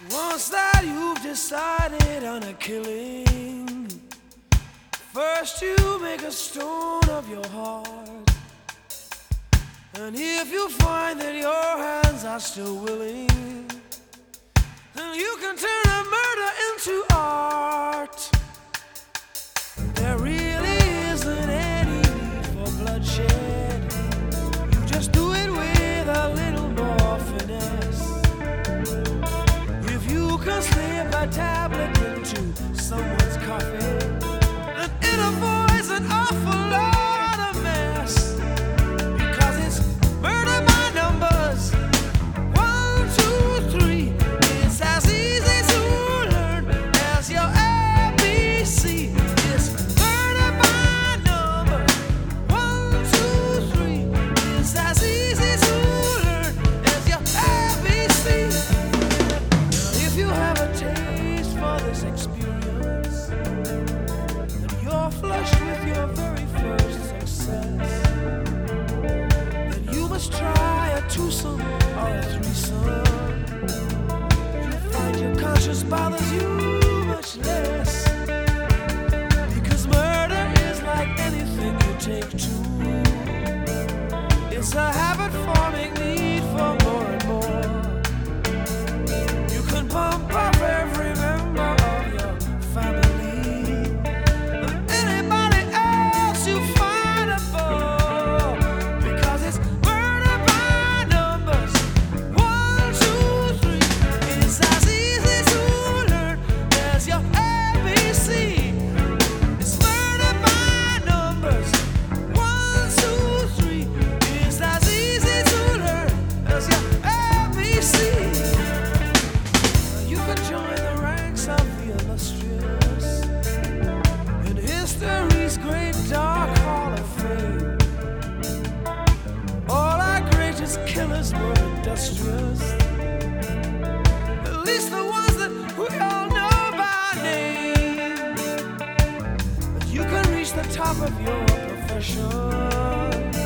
Once that you've decided on a killing, first you make a stone of your heart. And if you find that your hands are still willing, then you can turn a murder into art. There really isn't any need for bloodshed. You just do it with a little more finesse. If you can slip a tablet into someone's coffee, then it avoids an awful lot of mess. Because it's murder by numbers. 1, 2, 3. It's as easy to learn as your ABC. It's murder by numbers. 1, 2, 3. It's as easy to learn as your ABC. If you have a taste for this experience, then you're flushed with your very first success. Then you must try a twosome or a threesome. You find your conscience bothers you much less. Because murder is like anything you take to. It's a habit-forming need for more and more. You can pump up every member of your family than anybody else you find a bore. Because it's murder by numbers. 1, 2, 3. It's as easy to learn as your ABC. It's murder by numbers. 1, 2, 3. It's as easy to learn as your ABC. You can join the ranks of the illustrious in history's great dark hall of fame. All our greatest killers were industrious, at least the ones that we all know by name. But you can reach the top of your profession